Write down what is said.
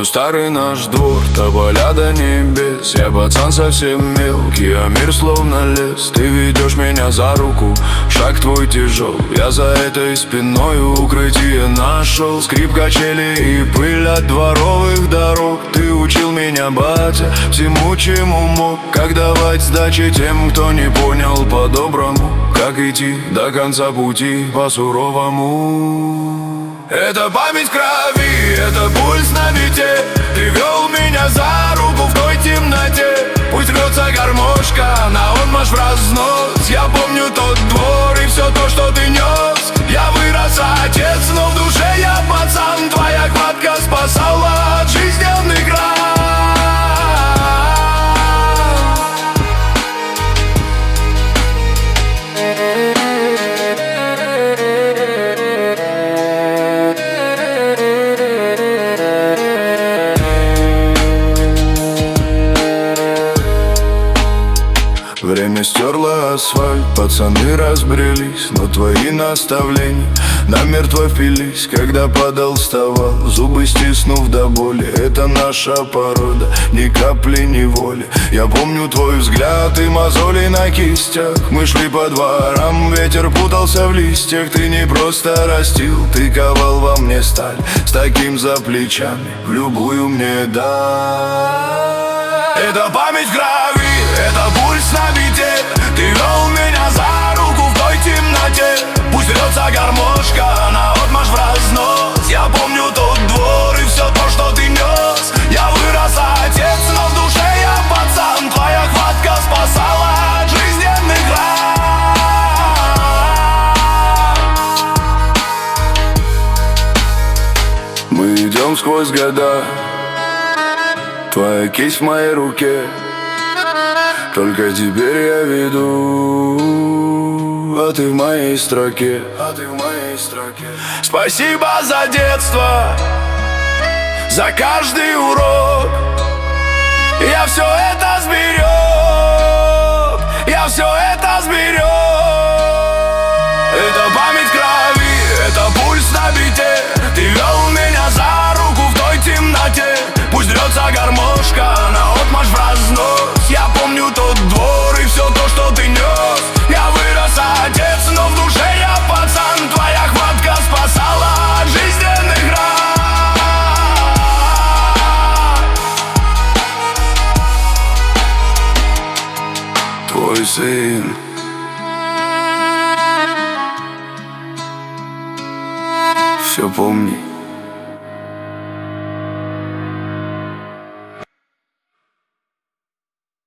старый наш двор, тополя до небес. Я пацан совсем мелкий, а мир словно лес. Ты ведешь меня за руку, шаг твой тяжел. Я за этой спиною укрытие нашел. Скрип качели и пыль от дворовых дорог. Ты учил меня, батя, всему, чему мог. Как давать сдачи тем, кто не понял по-доброму. Как идти до конца пути по-суровому. Это память крови, это пульс на бите. Ты вел меня за руку в той темноте. Пусть рвется гармошка, наотмашь в разнос. Я помню тот двор и все то, что ты нес. Я вырос отец, но в душе я пацан. Твоя хватка спасала от жизненных ран. Время стерло асфальт, пацаны разбрелись. Но твои наставления намертво впились. Когда падал, вставал, зубы стиснув до боли. Это наша порода, ни капли неволи. Я помню твой взгляд и мозоли на кистях. Мы шли по дворам, ветер путался в листьях. Ты не просто растил, ты ковал во мне сталь. С таким за плечами в любую мне даль. Это память крови, это пульс на бите. Ты вел меня за руку в той темноте. Пусть рвется гармошка, наотмашь в разнос. Я помню тот двор и все то, что ты нес. Я вырос отец, но в душе я пацан. Твоя хватка спасала от жизненных ран. Мы идем сквозь года, твоя кисть в моей руке. Только теперь я веду, а ты в моей строке. Спасибо за детство, за каждый урок. Я все это сберег, я все это сберег. Это память крови, это пульс на бите. Ты вел меня за руку в той темноте. Пусть рвется гармошка, наотмашь в разнос. Я помню тот двор и все то, что ты нес. Я вырос отец, но в душе я пацан. Твоя хватка спасала от жизненных ран. Твой сын. Все помни.